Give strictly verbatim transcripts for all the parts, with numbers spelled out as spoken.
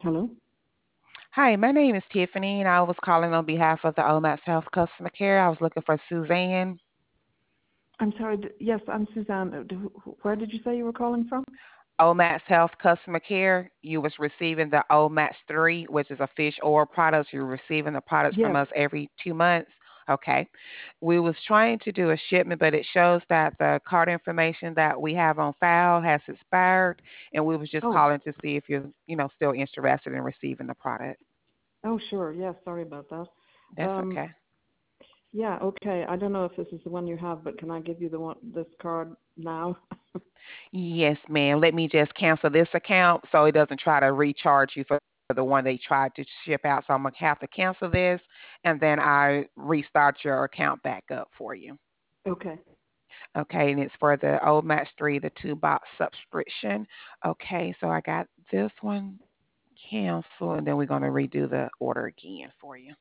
Hello? Hi, my name is Tiffany, and I was calling on behalf of the Omax Health Customer Care. I was looking for Suzanne. I'm sorry. d- Yes, I'm Suzanne. Uh, d- wh- Where did you say you were calling from? Omax Health Customer Care. You was receiving the Omax three, which is a fish oil product. You're receiving the products from Yes. us every two months. Okay. We was trying to do a shipment, but it shows that the card information that we have on file has expired, and we was just Oh, calling to see if you're, you know, still interested in receiving the product. oh, sure. Yes, sorry about that. That's Um, okay. yeah, okay. I don't know if this is the one you have, but can I give you the one, this card now? Yes, ma'am. Let me just cancel this account so it doesn't try to recharge you for the one they tried to ship out. So I'm gonna have to cancel this and then I restart your account back up for you. Okay. Okay, and it's for the old Match three, the two box subscription. Okay, so I got this one canceled and then we're gonna redo the order again for you.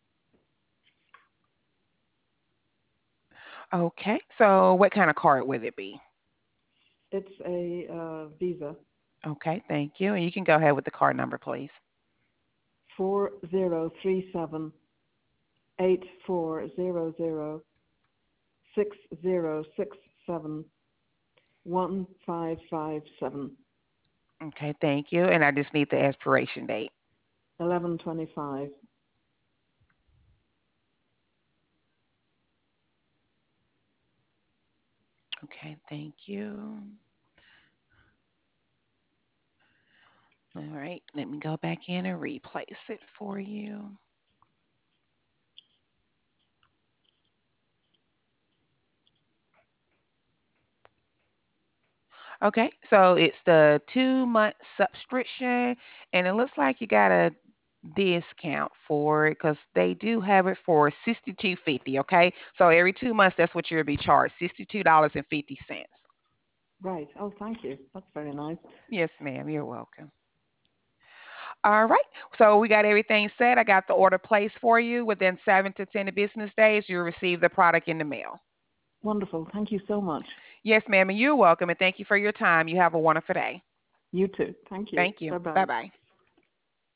Okay, so what kind of card would it be? It's a uh, Visa. Okay, thank you. And you can go ahead with the card number, please. Four zero three seven eight four zero zero six zero six seven one five five seven Okay, thank you. And I just need the expiration date. eleven twenty five. Okay, thank you. All right, let me go back in and replace it for you. Okay, so it's the two month subscription, and it looks like you got a discount for it because they do have it for sixty-two fifty. Okay, so every two months, that's what you'll be charged, sixty-two dollars and fifty cents. Right. Oh, thank you. That's very nice. Yes, ma'am, you're welcome. All right, so we got everything set. I got the order placed for you. Within seven to ten business days, you'll receive the product in the mail. Wonderful. Thank you so much. Yes, ma'am, and you're welcome, and thank you for your time. You have a wonderful day. You too. Thank you. Thank you. Bye bye. Bye bye.